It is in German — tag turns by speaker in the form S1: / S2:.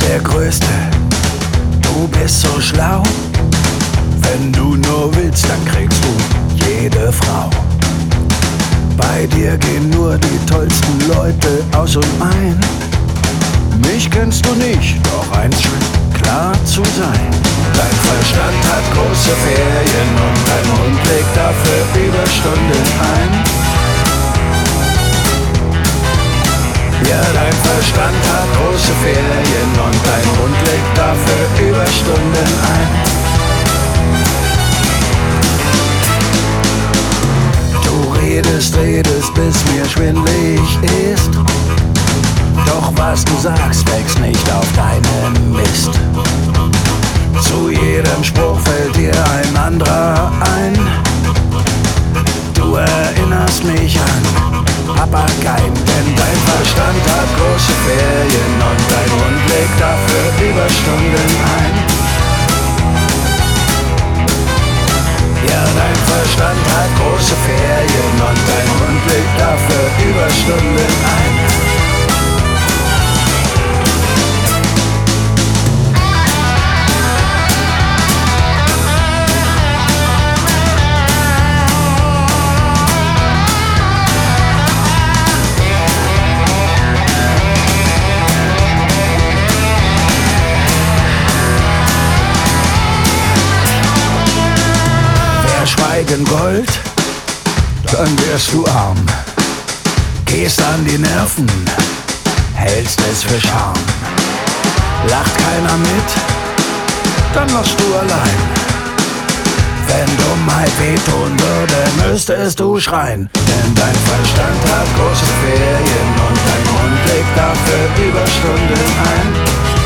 S1: der Größte, du bist so schlau. Wenn du nur willst, dann kriegst du jede Frau. Bei dir gehen nur die tollsten Leute aus und ein. Mich kennst du nicht, doch eins scheint klar zu sein. Dein Verstand hat große Ferien und dein Hund legt dafür Überstunden ein. Ja, dein Verstand hat große Ferien und dein Hund legt dafür Überstunden ein. Du redest, bis mir schwindlig ist. Doch was du sagst, wächst nicht auf deinen Mist. Zu jedem Spruch fällt dir ein anderer ein. Du erinnerst mich an Papageien, denn dein Verstand hat große Ferien und dein Hund legt dafür Überstunden ein. Ja, dein Verstand hat große Ferien und dein Hund legt dafür Überstunden ein. Schweigen Gold, dann wärst du arm. Gehst an die Nerven, hältst es für Scham. Lacht keiner mit, dann machst du allein. Wenn Dummheit wehtun würde, müsstest du schreien. Denn dein Verstand hat große Ferien und dein Hund legt dafür Überstunden ein.